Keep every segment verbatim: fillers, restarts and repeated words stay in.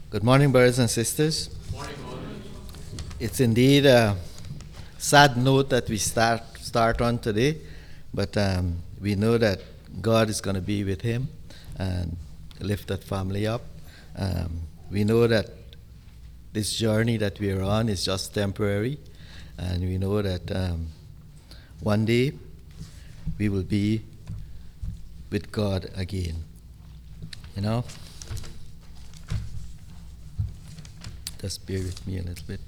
Good morning, brothers and sisters. It's indeed a sad note that we start start on today, but um, we know that God is going to be with him and lift that family up. Um, we know that this journey that we are on is just temporary, and we know that um, one day we will be with God again. You know? Just bear with me a little bit.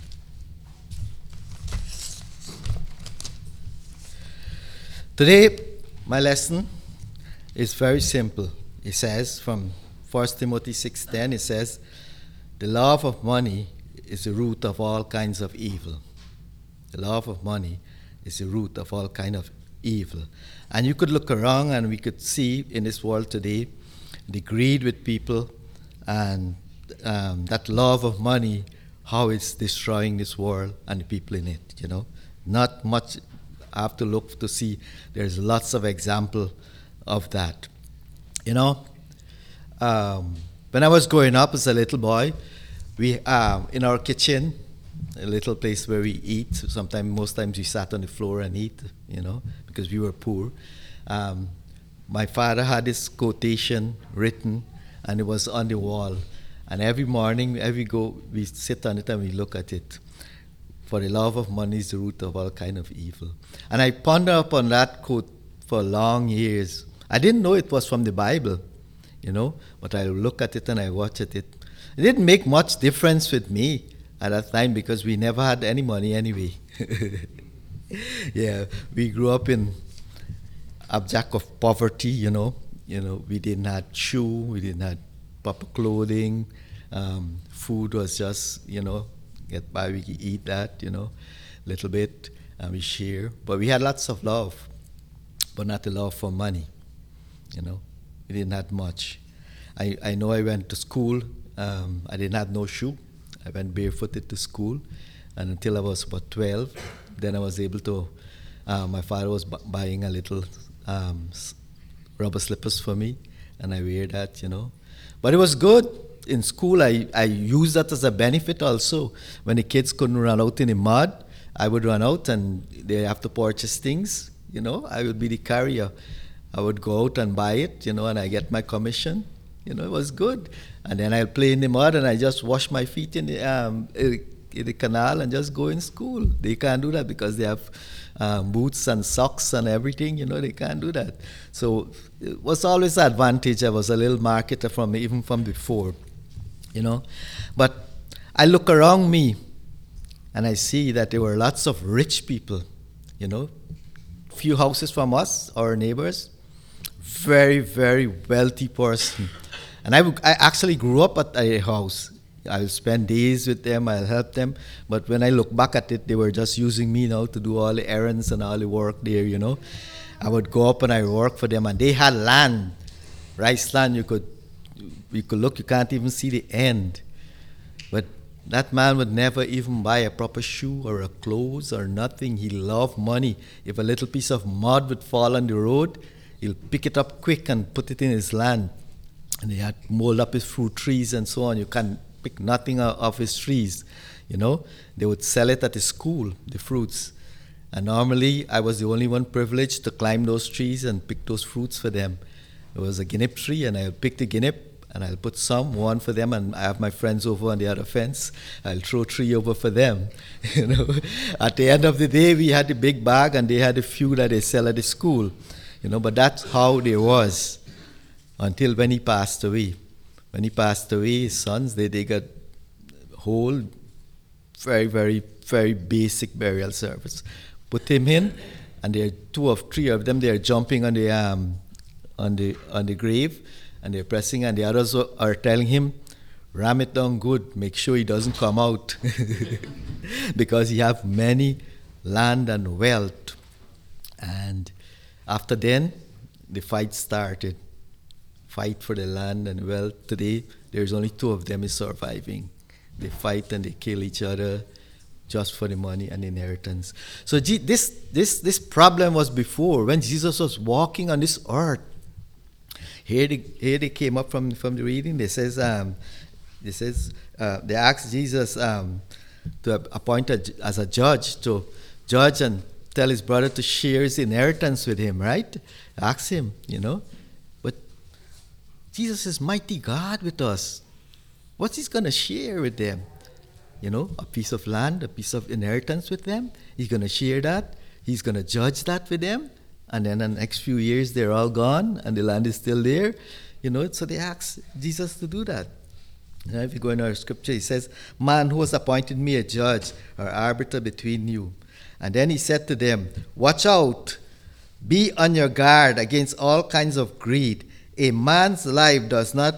Today, my lesson is very simple. It says from First Timothy six ten, it says, the love of money is the root of all kinds of evil. The love of money is the root of all kinds of evil. And you could look around and we could see in this world today the greed with people and um, that love of money, how it's destroying this world and the people in it, you know. Not much I have to look to see. There's lots of example of that. You know, um, when I was growing up as a little boy, we um, in our kitchen, a little place where we eat. Sometimes, most times, we sat on the floor and eat. You know, because we were poor. Um, my father had this quotation written, and it was on the wall. And every morning, every go, we sit on it and we look at it. For the love of money is the root of all kind of evil. And I ponder upon that quote for long years. I didn't know it was from the Bible, you know, but I look at it and I watch at it. It didn't make much difference with me at that time because we never had any money anyway. Yeah, we grew up in abject of poverty, you know. You know, we didn't have shoe, we didn't have proper clothing. Um, food was just, you know, get by, we eat that, you know, a little bit, and we share. But we had lots of love, but not the love for money, you know. We didn't have much. I, I know I went to school. Um, I didn't have no shoe. I went barefooted to school, and until I was about twelve, then I was able to, uh, my father was bu- buying a little um, rubber slippers for me, and I wear that, you know. But it was good. In school, I, I used that as a benefit also. When the kids couldn't run out in the mud, I would run out and they have to purchase things, you know. I would be the carrier. I would go out and buy it, you know, and I get my commission. You know, it was good. And then I'll play in the mud and I just wash my feet in the, um, in the canal and just go in school. They can't do that because they have um, boots and socks and everything, you know, they can't do that. So it was always an advantage. I was a little marketer from even from before. You know, but I look around me and I see that there were lots of rich people, you know, few houses from us, our neighbors, very, very wealthy person. And I, w- I actually grew up at a house. I'll spend days with them, I'll help them. But when I look back at it, they were just using me now to do all the errands and all the work there, you know. I would go up and I work for them, and they had land, rice land. You could You could look, you can't even see the end. But that man would never even buy a proper shoe or a clothes or nothing. He loved money. If a little piece of mud would fall on the road, he'll pick it up quick and put it in his land. And he had mold up his fruit trees and so on. You can't pick nothing off his trees, you know. They would sell it at the school, the fruits. And normally, I was the only one privileged to climb those trees and pick those fruits for them. There was a guinea tree, and I would pick the guinea, and I'll put some, one for them, and I have my friends over on the other fence. I'll throw three over for them. You know, at the end of the day, we had the big bag, and they had a few that they sell at the school. You know, but that's how they was until when he passed away. When he passed away, his sons, they, they got whole, very, very, very basic burial service. Put him in, and there are two or three of them. They are jumping on the um, on the on the grave. And they're pressing, and the others are telling him, ram it down good, make sure he doesn't come out. Because he have many land and wealth. And after then, the fight started. Fight for the land and wealth. Today, there's only two of them is surviving. They fight and they kill each other just for the money and inheritance. So this this this problem was before, when Jesus was walking on this earth. Here they, here they came up from, from the reading. They says, um, This is, uh, they asked Jesus um, to appoint a, as a judge to judge and tell his brother to share his inheritance with him, right? Ask him, you know. But Jesus is mighty God with us. What's he going to share with them? You know, a piece of land, a piece of inheritance with them. He's going to share that. He's going to judge that with them. And then in the next few years, they're all gone and the land is still there. You know, so they asked Jesus to do that. You know, if you go in our scripture, he says, "Man, who has appointed me a judge or arbiter between you?" And then he said to them, "Watch out. Be on your guard against all kinds of greed. A man's life does not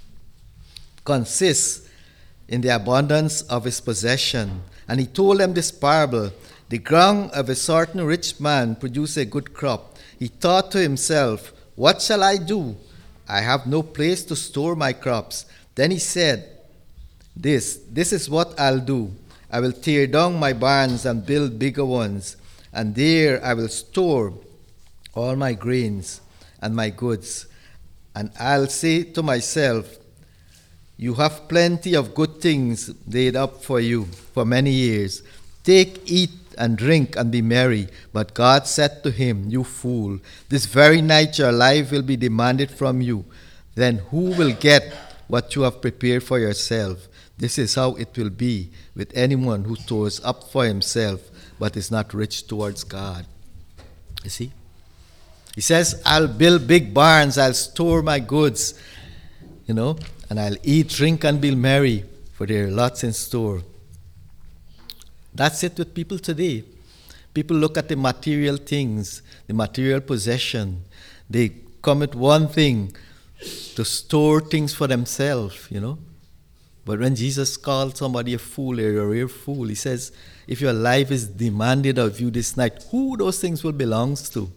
consist in the abundance of his possession." And he told them this parable. The ground of a certain rich man produced a good crop. He thought to himself, "What shall I do? I have no place to store my crops." Then he said, This, this is what I'll do. I will tear down my barns and build bigger ones, and there I will store all my grains and my goods. And I'll say to myself, you have plenty of good things laid up for you for many years. Take, eat, and drink, and be merry. But God said to him, "You fool, this very night your life will be demanded from you. Then who will get what you have prepared for yourself? This is how it will be with anyone who stores up for himself, but is not rich towards God." You see? He says, I'll build big barns, I'll store my goods, you know, and I'll eat, drink, and be merry, for there are lots in store. That's it with people today. People look at the material things, the material possession. They commit one thing, to store things for themselves, you know. But when Jesus called somebody a fool or a real fool, he says, if your life is demanded of you this night, who those things will belong to?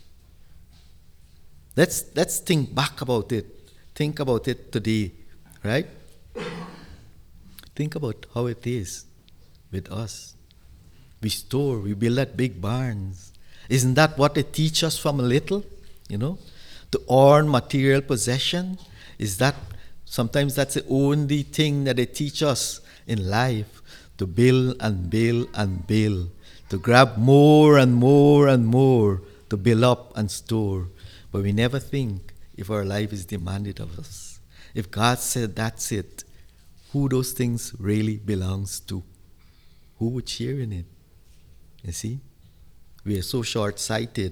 Let's, let's think back about it. Think about it today, right? Think about how it is with us. We store, we build that big barns. Isn't that what they teach us from a little, you know? To earn material possession? Is that, sometimes that's the only thing that they teach us in life, to build and build and build, to grab more and more and more, to build up and store. But we never think if our life is demanded of us. If God said that's it, who those things really belongs to? Who would share in it? You see? We are so short-sighted.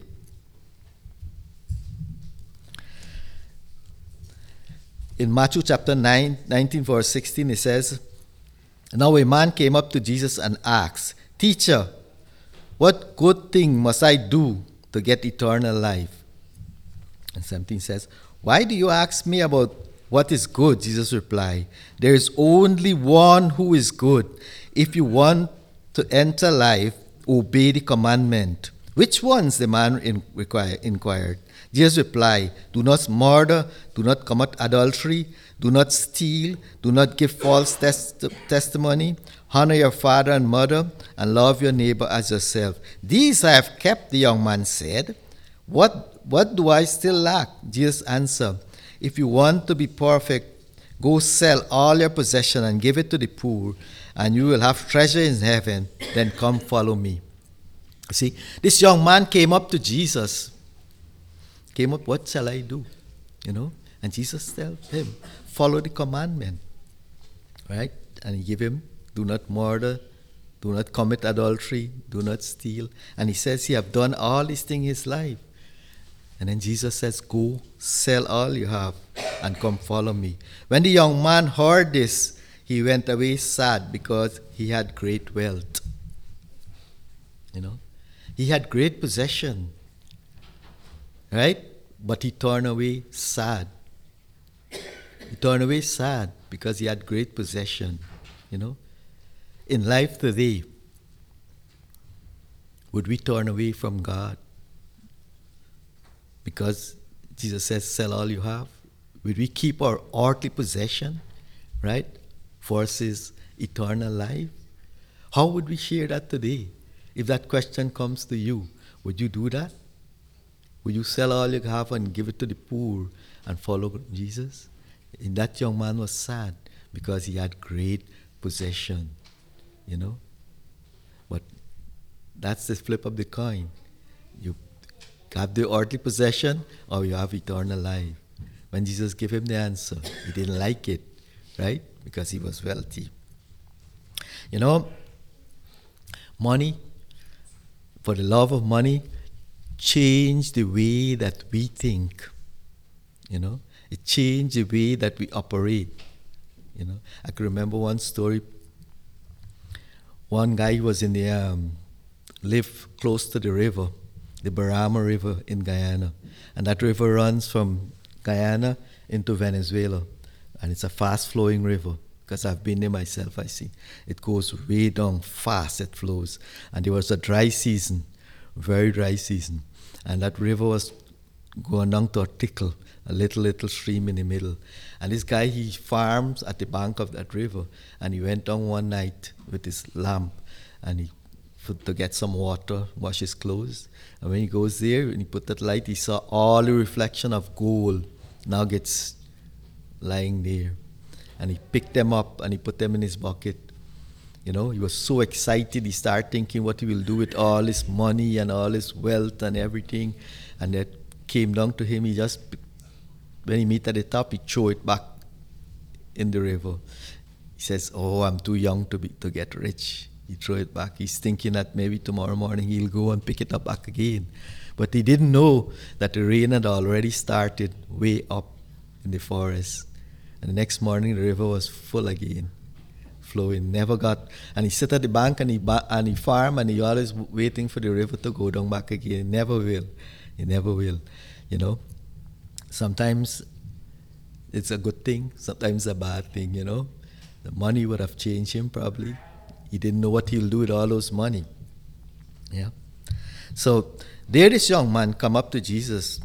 In Matthew chapter nine, nineteen, verse sixteen, it says, "Now a man came up to Jesus and asked, 'Teacher, what good thing must I do to get eternal life?' And something says, 'Why do you ask me about what is good?' Jesus replied, 'There is only one who is good. If you want to enter life, obey the commandment.' 'Which ones?' the man in, require, inquired. Jesus replied, 'Do not murder, do not commit adultery, do not steal, do not give false test- testimony, honor your father and mother, and love your neighbor as yourself. These I have kept,' the young man said. 'What, what do I still lack?' Jesus answered, 'If you want to be perfect, go sell all your possession and give it to the poor, and you will have treasure in heaven. Then come follow me.'" See, this young man came up to Jesus. Came up, "What shall I do?" You know? And Jesus tells him, follow the commandment. Right? And he gave him, do not murder, do not commit adultery, do not steal. And he says he have done all these things in his life. And then Jesus says, "Go, sell all you have, and come follow me." When the young man heard this, he went away sad because he had great wealth. You know? He had great possession. Right? But he turned away sad. He turned away sad because he had great possession. You know? In life today, would we turn away from God? Because Jesus says, sell all you have. Would we keep our earthly possession, right, versus eternal life? How would we share that today? If that question comes to you, would you do that? Would you sell all you have and give it to the poor and follow Jesus? And that young man was sad because he had great possession, you know. But that's the flip of the coin. You have the earthly possession or you have eternal life. When Jesus gave him the answer, he didn't like it, right? Because he was wealthy. You know, money, for the love of money, changed the way that we think. You know, it changed the way that we operate. You know, I can remember one story. One guy was in the um, lived close to the river, the Barama River in Guyana, and that river runs from Guyana into Venezuela, and it's a fast-flowing river. Because I've been there myself, I see it goes way down fast. It flows, and there was a dry season, very dry season, and that river was going down to a tickle, a little little stream in the middle. And this guy, he farms at the bank of that river, and he went down one night with his lamp, and he for, to get some water, wash his clothes. And when he goes there and he put that light, he saw all the reflection of gold nuggets lying there. And he picked them up and he put them in his bucket. You know, he was so excited. He started thinking what he will do with all his money and all his wealth and everything. And that came down to him. He just, when he meet at the top, he threw it back in the river. He says, "Oh, I'm too young to be to get rich." He threw it back. He's thinking that maybe tomorrow morning he'll go and pick it up back again. But he didn't know that the rain had already started way up in the forest. And the next morning, the river was full again, flowing. Never got, and he sit at the bank and he ba- and he farm and he always waiting for the river to go down back again. He never will. He never will. You know. Sometimes it's a good thing. Sometimes a bad thing. You know. The money would have changed him probably. He didn't know what he'll do with all those money. Yeah. So there, this young man come up to Jesus,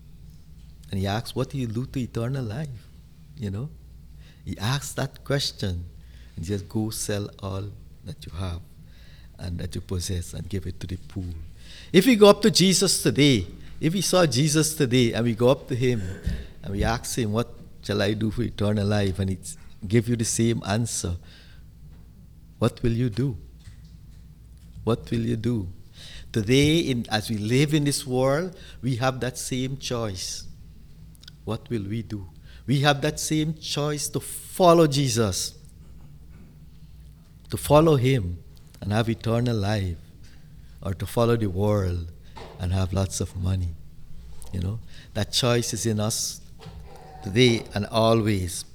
and he asks, "What do you do to eternal life?" You know, he asked that question, and just go sell all that you have and that you possess and give it to the poor. If we go up to Jesus today, if we saw Jesus today and we go up to him and we ask him, "What shall I do for eternal life?" and he give you the same answer, what will you do? What will you do? Today, in, as we live in this world, we have that same choice. What will we do? We have that same choice to follow Jesus, to follow him and have eternal life, or to follow the world and have lots of money. You know, that choice is in us today and always.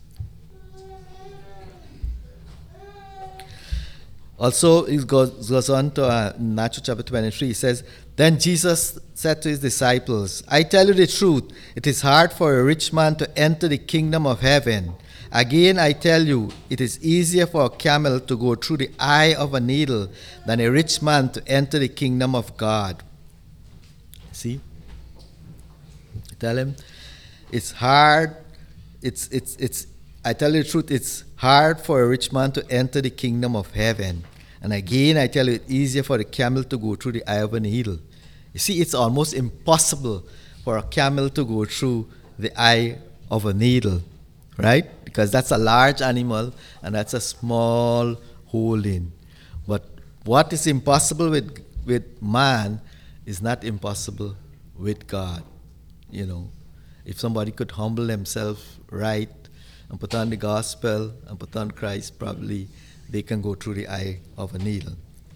Also, it goes, goes on to uh, Matthew chapter twenty-three. It says, "Then Jesus said to his disciples, 'I tell you the truth, it is hard for a rich man to enter the kingdom of heaven. Again, I tell you, it is easier for a camel to go through the eye of a needle than a rich man to enter the kingdom of God.'" See? I tell him, it's hard, it's, it's, it's, I tell you the truth, it's hard for a rich man to enter the kingdom of heaven. And again, I tell you, it's easier for a camel to go through the eye of a needle. You see, it's almost impossible for a camel to go through the eye of a needle, right? Because that's a large animal and that's a small hole in. But what is impossible with, with man is not impossible with God. You know, if somebody could humble themselves right and put on the gospel and put on Christ, probably they can go through the eye of a needle.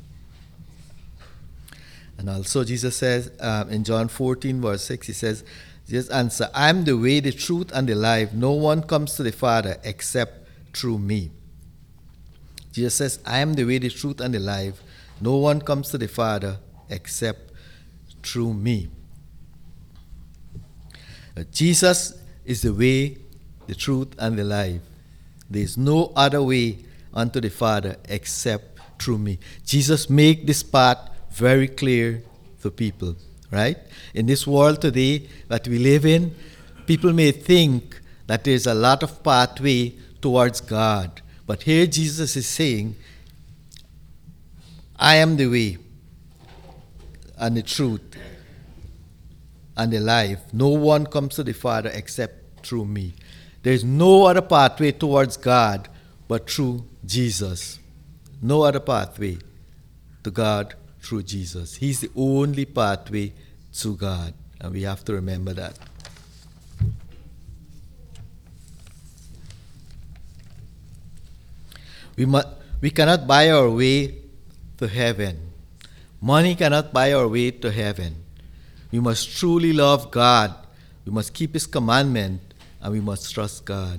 And also Jesus says um, in John fourteen verse six, he says, Jesus answer, "I am the way, the truth, and the life. No one comes to the Father except through me." Jesus says, "I am the way, the truth, and the life. No one comes to the Father except through me." Uh, Jesus is the way, the truth, and the life. There is no other way unto the Father except through me. Jesus made this path very clear to people, right? In this world today that we live in, people may think that there's a lot of pathway towards God. But here Jesus is saying, "I am the way and the truth and the life. No one comes to the Father except through me." There is no other pathway towards God but through Jesus. No other pathway to God through Jesus. He's the only pathway to God, and we have to remember that. We, mu- we cannot buy our way to heaven. Money cannot buy our way to heaven. We must truly love God. We must keep His commandment, and we must trust God.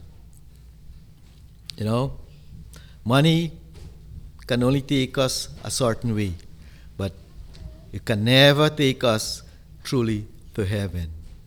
You know, money can only take us a certain way, but it can never take us truly to heaven.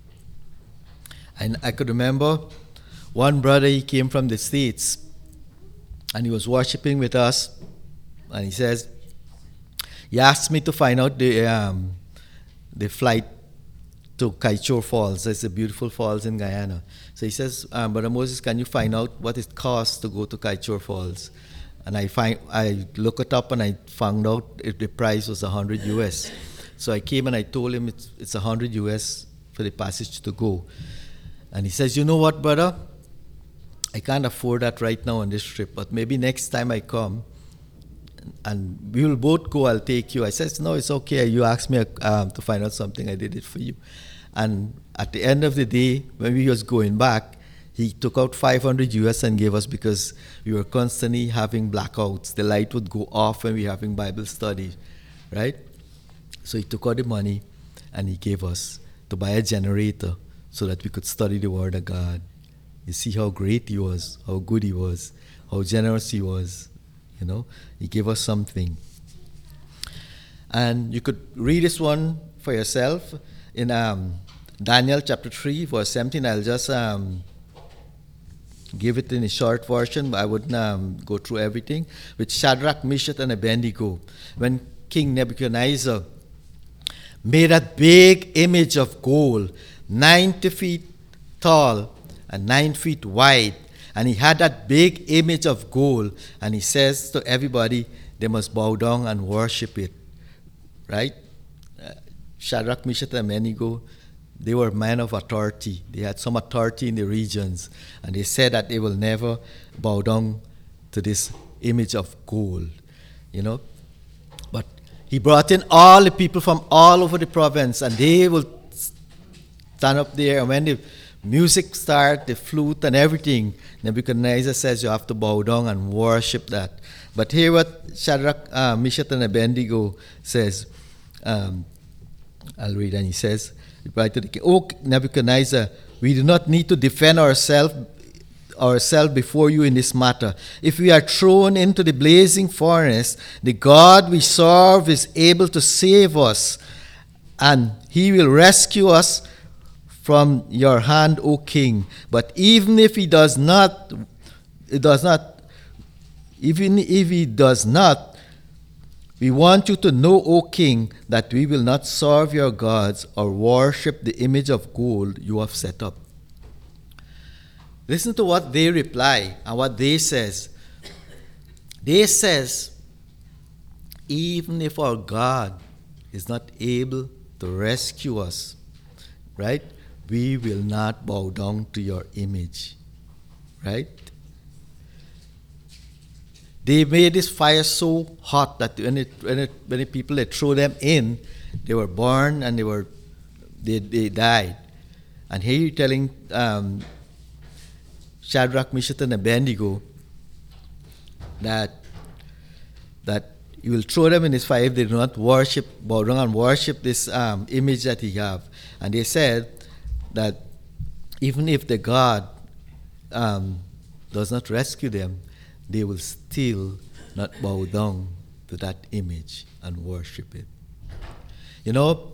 And I could remember one brother, he came from the States, and he was worshiping with us, and he says, he asked me to find out the um, the flight to Kaichor Falls. It's a beautiful falls in Guyana. So he says, um, Brother Moses, can you find out what it costs to go to Kaichor Falls? And I find I look it up, and I found out if the price was one hundred U S. So I came and I told him it's, it's one hundred U S for the passage to go. And he says, you know what, brother? I can't afford that right now on this trip, but maybe next time I come, and we will both go, I'll take you. I said, no, it's okay. You asked me um, to find out something, I did it for you. And at the end of the day, when we was going back, he took out five hundred U S and gave us, because we were constantly having blackouts. The light would go off when we were having Bible study, right? So he took out the money and he gave us to buy a generator so that we could study the Word of God. You see how great he was, how good he was, how generous he was. You know, he gave us something. And you could read this one for yourself in um, Daniel chapter three, verse seventeen. I'll just um, give it in a short version, but I wouldn't um, go through everything. With Shadrach, Meshach, and Abednego, when King Nebuchadnezzar made a big image of gold, ninety feet tall and nine feet wide, and he had that big image of gold, and he says to everybody, they must bow down and worship it, right? Uh, Shadrach, Meshach, and Abednego, they were men of authority. They had some authority in the regions, and they said that they will never bow down to this image of gold, you know. But he brought in all the people from all over the province, and they will stand up there, and when the music starts, the flute and everything, Nebuchadnezzar says you have to bow down and worship that. But here what Shadrach, uh, Meshach, and Abednego says, um, I'll read, and he says, reply to the king, O Nebuchadnezzar, we do not need to defend ourselves ourselves before you in this matter. If we are thrown into the blazing furnace, the God we serve is able to save us, and he will rescue us from your hand, O king. But even if he does not, it does not, even if he does not, we want you to know, O king, that we will not serve your gods or worship the image of gold you have set up. Listen to what they reply and what they says. They says, even if our God is not able to rescue us, right, we will not bow down to your image, right? They made this fire so hot that when it, when it, when the people they throw them in, they were burned and they were they they died. And here you're telling um, Shadrach, Meshach, and Abednego that that you will throw them in this fire if they do not worship, bow down and worship this um, image that he have. And they said that even if the God um, does not rescue them, they will still not bow down to that image and worship it. You know,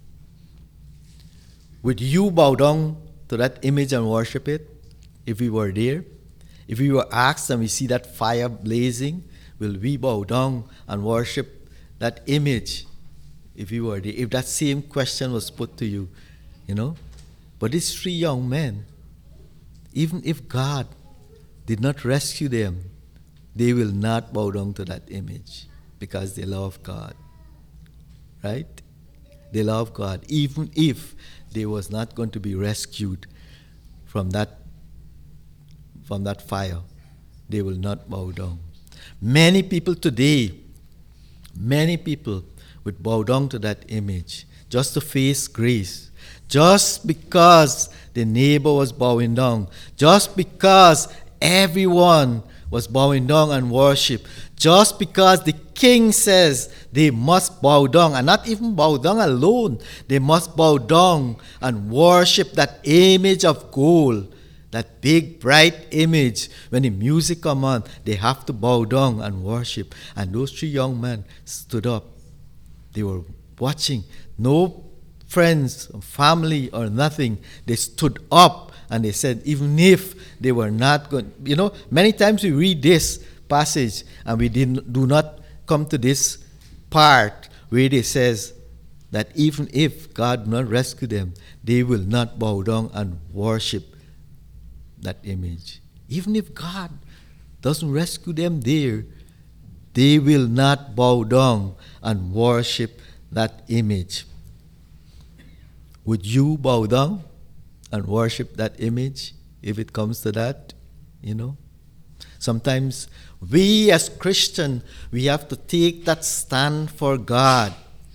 would you bow down to that image and worship it if we were there? If we were asked and we see that fire blazing, will we bow down and worship that image if we were there? If that same question was put to you, you know? But these three young men, even if God did not rescue them, they will not bow down to that image because they love God. Right? They love God, even if they was not going to be rescued from that from that fire. they will not bow down. Many people today, many people would bow down to that image just to face grace, just because the neighbor was bowing down, just because everyone was bowing down and worship, just because the king says they must bow down, and not even bow down alone, they must bow down and worship that image of gold, that big bright image. When the music come on, they have to bow down and worship. And those three young men stood up. They were watching. No friends, family, or nothing. They stood up and they said, even if they were not going, you know, many times we read this passage and we didn't, do not come to this part where it says that even if God will not rescue them, they will not bow down and worship that image. Even if God doesn't rescue them there, they will not bow down and worship that image. Would you bow down and worship that image if it comes to that? You know? Sometimes we as Christians, we have to take that stand for God.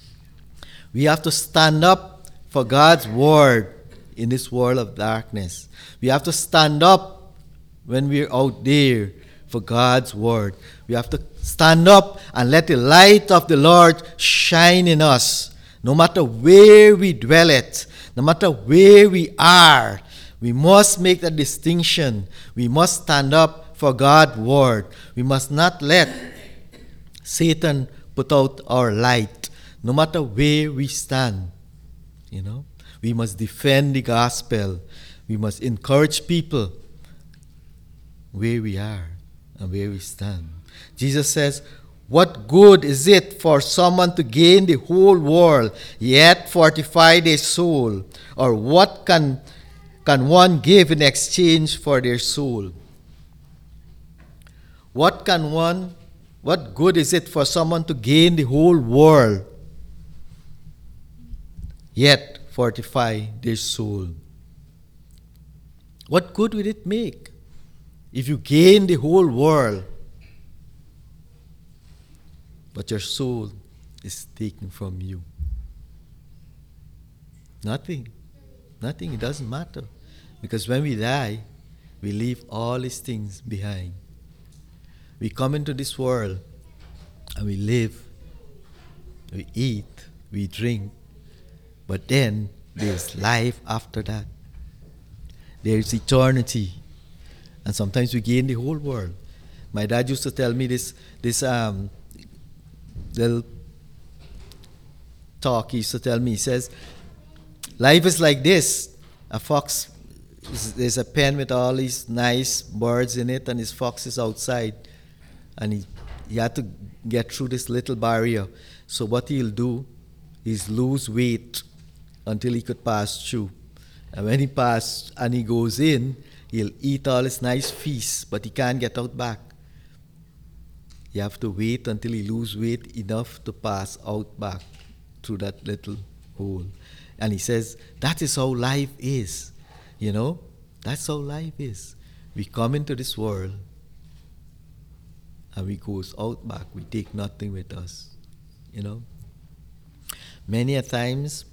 We have to stand up for God's word in this world of darkness. We have to stand up when we're out there for God's word. We have to stand up and let the light of the Lord shine in us. No matter where we dwell at, no matter where we are, we must make that distinction. We must stand up for God's word. We must not let Satan put out our light, no matter where we stand. You know, we must defend the gospel. We must encourage people where we are and where we stand. Jesus says, what good is it for someone to gain the whole world, yet fortify their soul? Or what can, can one give in exchange for their soul? What can one, what good is it for someone to gain the whole world, yet fortify their soul? What good will it make if you gain the whole world, but your soul is taken from you? Nothing. Nothing. It doesn't matter. Because when we die, we leave all these things behind. We come into this world and we live, we eat, we drink, but then there's life after that. There is eternity. And sometimes we gain the whole world. My dad used to tell me this, this um, little talk. He used to tell me, he says, life is like this. A fox, is, there's a pen with all these nice birds in it, and his fox is outside. And he, he had to get through this little barrier. So what he'll do is lose weight until he could pass through. And when he passes and he goes in, he'll eat all his nice feast, but he can't get out back. You have to wait until he loses weight enough to pass out back through that little hole. And he says, that is how life is. You know, that's how life is. We come into this world and we goes out back. We take nothing with us. You know, many a times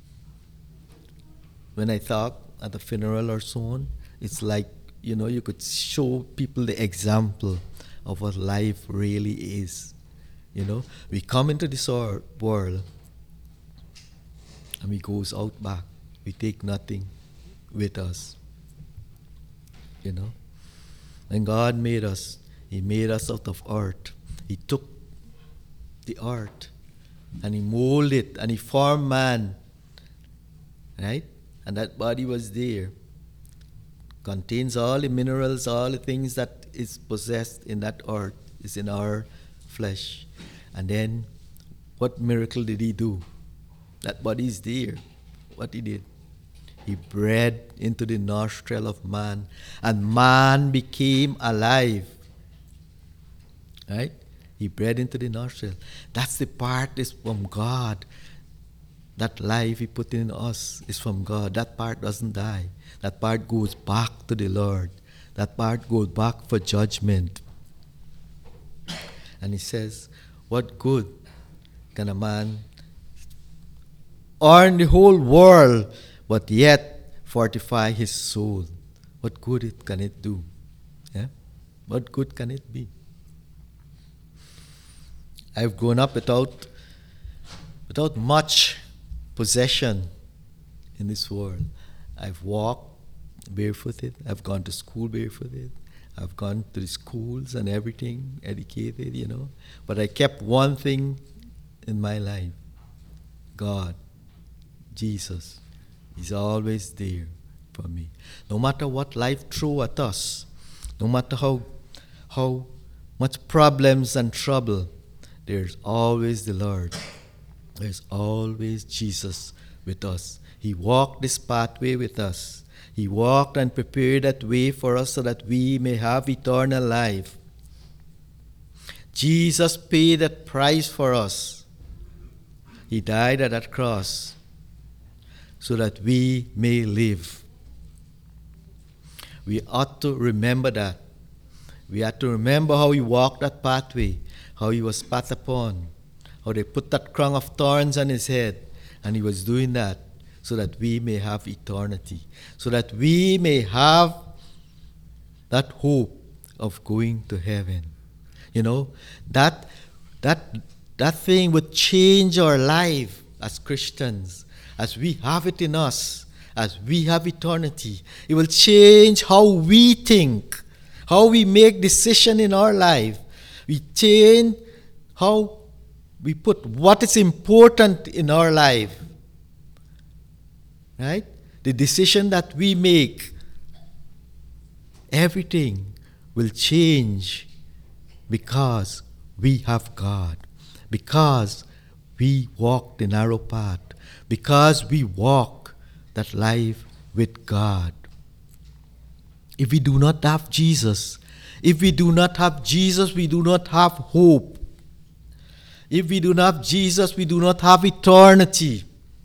when I talk at a funeral or so on, it's like, you know, you could show people the example of what life really is. You know, we come into this or- world and we goes out back. We take nothing with us. You know, when God made us, He made us out of earth. He took the earth and He molded it and He formed man. Right? And that body was there. Contains all the minerals, all the things that is possessed in that earth is in our flesh. And then, what miracle did He do? That body is there. What He did? He breathed into the nostril of man, and man became alive. Right? He breathed into the nostril. That's the part is from God. That life He put in us is from God. That part doesn't die. That part goes back to the Lord. That part goes back for judgment. And he says, what good can a man earn the whole world, but yet fortify his soul? What good it can it do? Yeah? What good can it be? I've grown up without, without much possession in this world. I've walked barefooted. I've gone to school barefooted. I've gone to the schools and everything, educated, you know. But I kept one thing in my life. God, Jesus, is always there for me. No matter what life throws at us, no matter how, how much problems and trouble, there's always the Lord. There's always Jesus with us. He walked this pathway with us. He walked and prepared that way for us so that we may have eternal life. Jesus paid that price for us. He died at that cross so that we may live. We ought to remember that. We ought to remember how he walked that pathway, how he was spat upon, how they put that crown of thorns on his head, and he was doing that so that we may have eternity, so that we may have that hope of going to heaven. You know, that that that thing would change our life as Christians, as we have it in us, as we have eternity. It will change how we think, how we make decisions in our life. We change how we put what is important in our life. Right? The decision that we make, everything will change because we have God, because we walk the narrow path, because we walk that life with God. If we do not have Jesus, if we do not have Jesus, we do not have hope. If we do not have Jesus, we do not have eternity.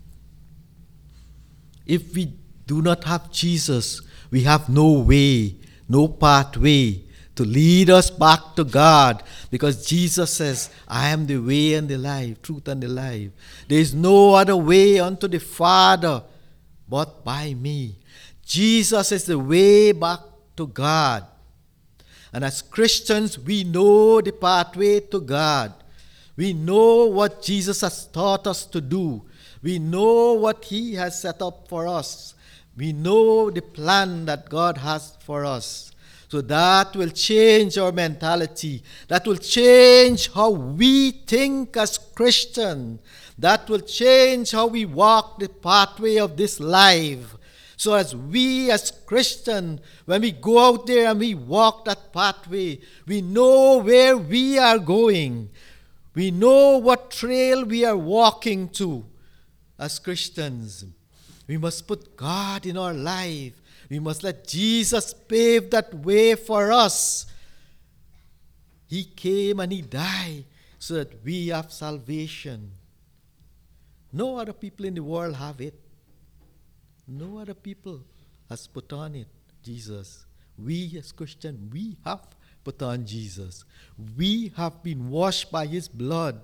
If we do not have Jesus, we have no way, no pathway to lead us back to God, because Jesus says, I am the way and the life, truth and the life. There is no other way unto the Father but by me. Jesus is the way back to God. And as Christians, we know the pathway to God. We know what Jesus has taught us to do. We know what he has set up for us. We know the plan that God has for us. So that will change our mentality. That will change how we think as Christians. That will change how we walk the pathway of this life. So as we as Christians, when we go out there and we walk that pathway, we know where we are going. We know what trail we are walking to. As Christians, we must put God in our life. We must let Jesus pave that way for us. He came and he died so that we have salvation. No other people in the world have it. No other people has put on it, Jesus. We as Christians, we have put on Jesus. We have been washed by his blood.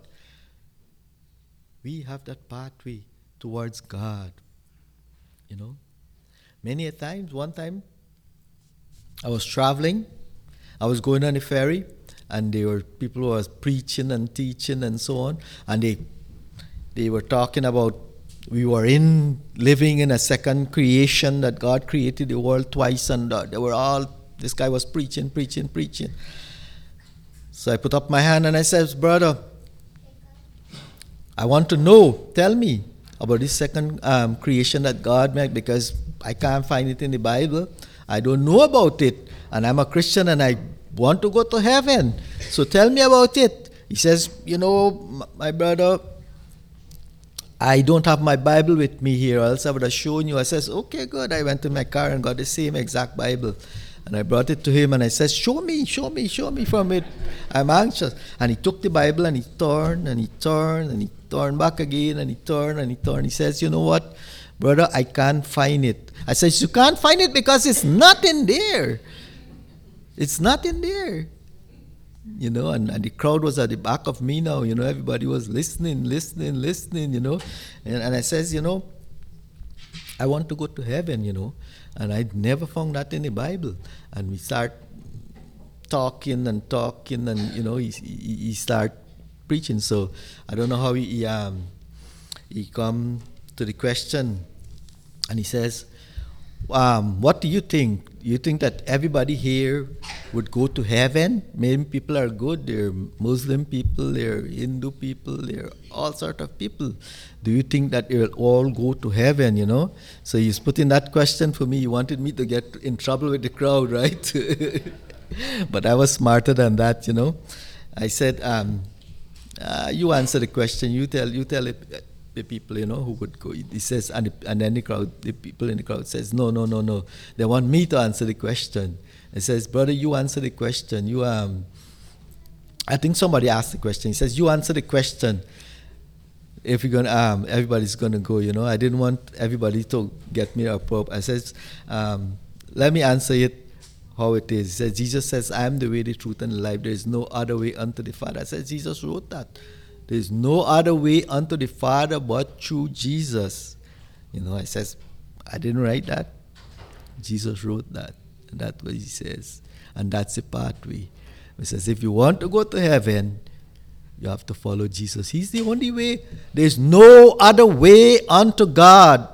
We have that pathway towards God. You know, many a times, one time, I was traveling, I was going on a ferry, and there were people who was preaching and teaching and so on, and they they were talking about we were in living in a second creation, that God created the world twice, and uh, they were all, this guy was preaching, preaching, preaching. So I put up my hand and I said, brother, I want to know, tell me about this second um, creation that God made, because I can't find it in the Bible. I don't know about it. And I'm a Christian and I want to go to heaven. So tell me about it. He says, you know, my brother, I don't have my Bible with me here, else I would have shown you. I says, okay, good. I went to my car and got the same exact Bible. And I brought it to him and I said, show me, show me, show me from it. I'm anxious. And he took the Bible and he turned and he turned and he turned back again and he turned and he turned. He says, you know what, brother, I can't find it. I said, you can't find it because it's not in there. It's not in there. You know, and, and the crowd was at the back of me now, you know, everybody was listening, listening, listening, you know. And, and I says, you know, I want to go to heaven, you know. And I never found that in the Bible. And we start talking and talking, and, you know, he, he, he start preaching. So I don't know how he, he, um, he come to the question, and he says, um, what do you think? You think that everybody here would go to heaven? Many people are good. They're Muslim people, they're Hindu people, they're all sort of people. Do you think that they'll all go to heaven, you know? So he's putting that question for me. He wanted me to get in trouble with the crowd, right? But I was smarter than that, you know. I said, um, uh, you answer the question. You tell, you tell it. The people, you know, who would go. He says, and, the, and then the crowd, the people in the crowd says, no, no, no, no. They want me to answer the question. He says, brother, you answer the question. You, um, I think somebody asked the question. He says, you answer the question. If you're gonna, um, everybody's gonna go. You know, I didn't want everybody to get me up. I says, um, let me answer it how it is. He says, Jesus says, I am the way, the truth, and the life. There is no other way unto the Father. I said, Jesus wrote that. There is no other way unto the Father but through Jesus. You know, I says, I didn't write that. Jesus wrote that. And that's what he says. And that's the pathway. He says, if you want to go to heaven, you have to follow Jesus. He's the only way. There's no other way unto God.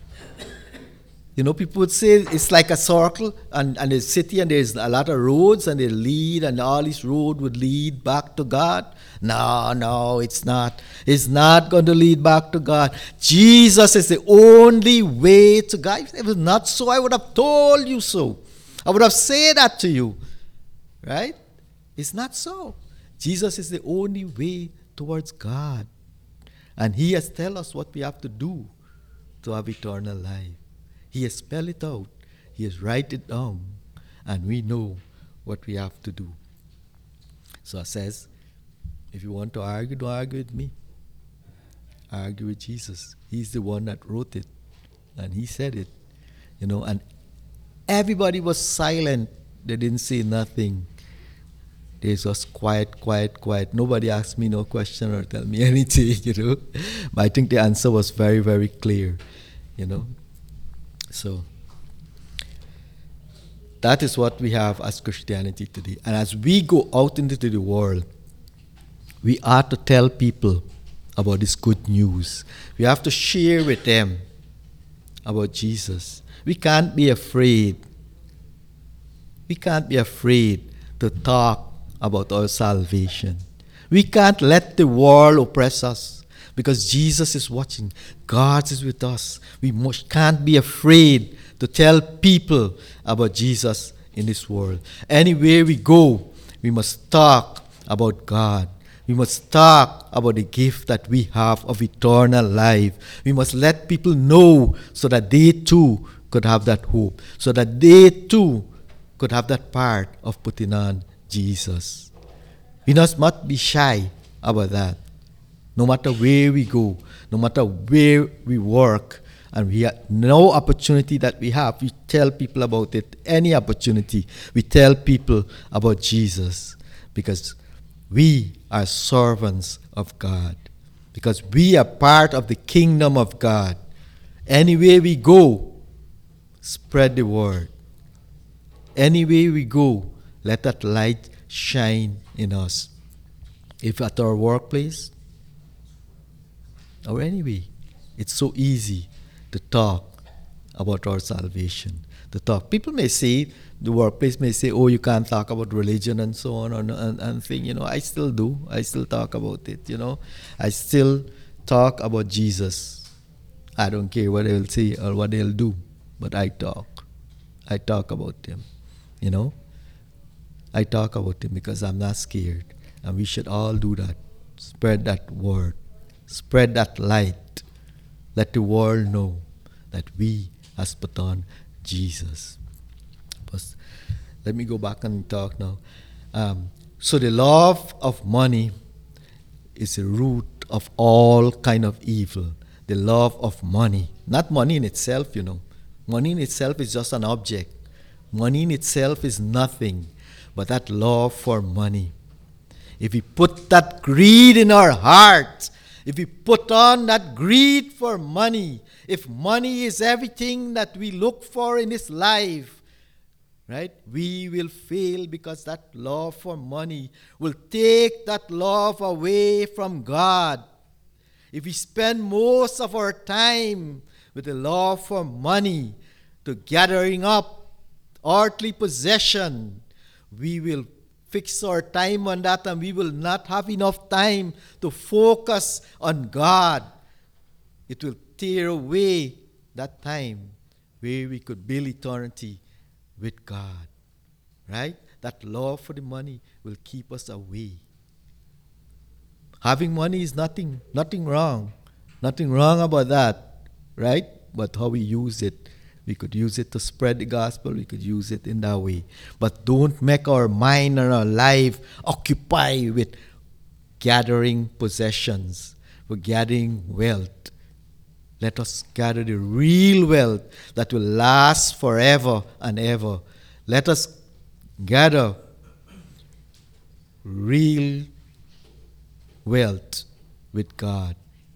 You know, people would say it's like a circle, and, and there's a city, and there's a lot of roads, and they lead, and all these roads would lead back to God. No, no, it's not. It's not going to lead back to God. Jesus is the only way to God. If it was not so, I would have told you so. I would have said that to you. Right? It's not so. Jesus is the only way towards God. And he has tell us what we have to do to have eternal life. He has spelled it out. He has write it down. And we know what we have to do. So it says, if you want to argue, don't argue with me. Argue with Jesus. He's the one that wrote it. And he said it. You know, and everybody was silent. They didn't say nothing. They just quiet, quiet, quiet. Nobody asked me no question or tell me anything, you know. But I think the answer was very, very clear, you know. So that is what we have as Christianity today. And as we go out into the world, we are to tell people about this good news. We have to share with them about Jesus. We can't be afraid. We can't be afraid to talk about our salvation. We can't let the world oppress us, because Jesus is watching. God is with us. We must, can't be afraid to tell people about Jesus in this world. Anywhere we go, we must talk about God. We must talk about the gift that we have of eternal life. We must let people know so that they too could have that hope, so that they too could have that part of putting on Jesus. We must not be shy about that. No matter where we go, no matter where we work, and we have no opportunity that we have, we tell people about it. Any opportunity, we tell people about Jesus, because we are servants of God, because we are part of the kingdom of God. Anywhere we go, spread the word. Anywhere we go, let that light shine in us. If at our workplace, or anyway, it's so easy to talk about our salvation. To talk. People may say, the workplace may say, oh, you can't talk about religion and so on, and, and, and thing. You know, I still do. I still talk about it, you know. I still talk about Jesus. I don't care what they'll say or what they'll do, but I talk. I talk about him, you know. I talk about him because I'm not scared. And we should all do that. Spread that word. Spread that light. Let the world know that we has put on Jesus. But let me go back and talk now. Um, so the love of money is the root of all kind of evil. The love of money. Not money in itself, you know. Money in itself is just an object. Money in itself is nothing. but that love for money. If we put that greed in our hearts, if we put on that greed for money, if money is everything that we look for in this life, right, we will fail, because that love for money will take that love away from God. If we spend most of our time with the love for money to gathering up earthly possession, we will fix our time on that, and we will not have enough time to focus on God. It will tear away that time where we could build eternity with God. Right? That love for the money will keep us away. Having money is nothing, nothing wrong. Nothing wrong about that. Right? But how we use it. We could use it to spread the gospel. We could use it in that way. But don't make our mind and our life occupy with gathering possessions, for gathering wealth. Let us gather the real wealth that will last forever and ever. Let us gather real wealth with God.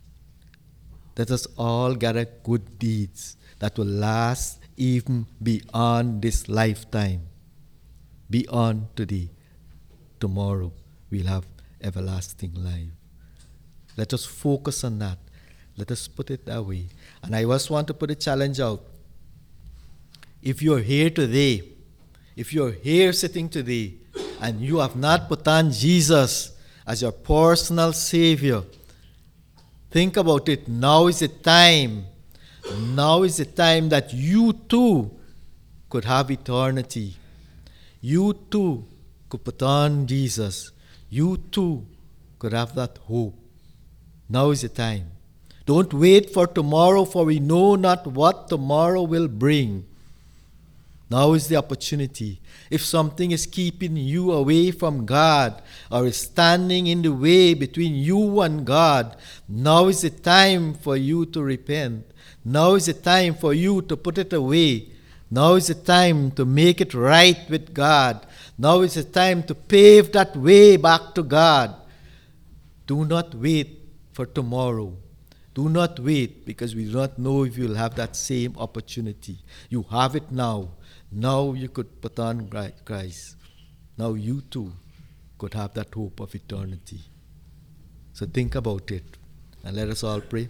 Let us all gather good deeds that will last even beyond this lifetime. Beyond today. Tomorrow we'll have everlasting life. Let us focus on that. Let us put it that way. And I just want to put a challenge out. If you're here today, if you're here sitting today, and you have not put on Jesus as your personal Savior, think about it. Now is the time. Now is the time that you too could have eternity. You too could put on Jesus. You too could have that hope. Now is the time. Don't wait for tomorrow, for we know not what tomorrow will bring. Now is the opportunity. If something is keeping you away from God, or is standing in the way between you and God, now is the time for you to repent. Now is the time for you to put it away. Now is the time to make it right with God. Now is the time to pave that way back to God. Do not wait for tomorrow. Do not wait, because we do not know if you'll have that same opportunity. You have it now. Now you could put on Christ. Now you too could have that hope of eternity. So think about it, and let us all pray.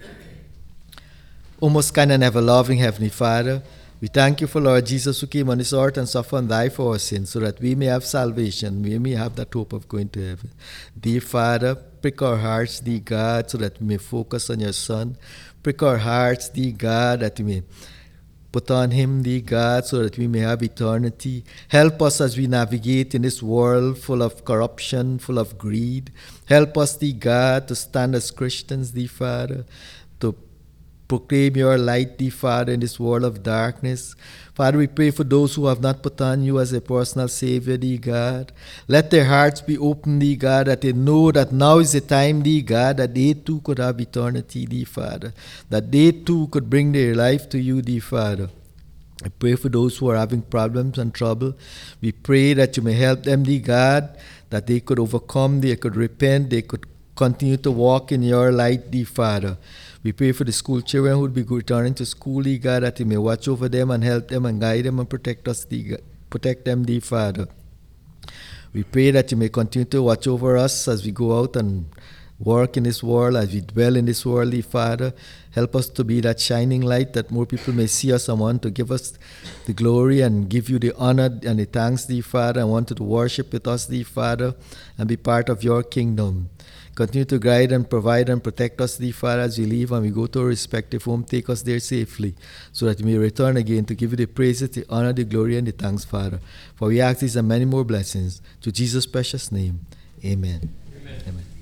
O most kind and ever-loving Heavenly Father, we thank you for Lord Jesus, who came on this earth and suffered and died for our sins, so that we may have salvation, we may have that hope of going to heaven. Dear Father, prick our hearts, dear God, so that we may focus on your Son. Prick our hearts, dear God, that we may put on him, dear God, so that we may have eternity. Help us as we navigate in this world full of corruption, full of greed. Help us, dear God, to stand as Christians, dear Father, to proclaim your light, dear Father, in this world of darkness. Father, we pray for those who have not put on you as a personal Savior, dear God. Let their hearts be open, dear God, that they know that now is the time, dear God, that they too could have eternity, dear Father. That they too could bring their life to you, dear Father. I pray for those who are having problems and trouble. We pray that you may help them, dear God, that they could overcome, they could repent, they could continue to walk in your light, dear Father. We pray for the school children who would be returning to school, dear God, that you may watch over them and help them and guide them and protect us, dear God. Protect them, dear Father. We pray that you may continue to watch over us as we go out and work in this world, as we dwell in this world, dear Father. Help us to be that shining light, that more people may see us and want to give us the glory and give you the honor and the thanks, dear Father, and want to worship with us, dear Father, and be part of your kingdom. Continue to guide and provide and protect us, dear Father, as we leave and we go to our respective home. Take us there safely, so that we may return again to give you the praises, the honor, the glory, and the thanks, Father. For we ask these and many more blessings. To Jesus' precious name, amen. Amen. Amen.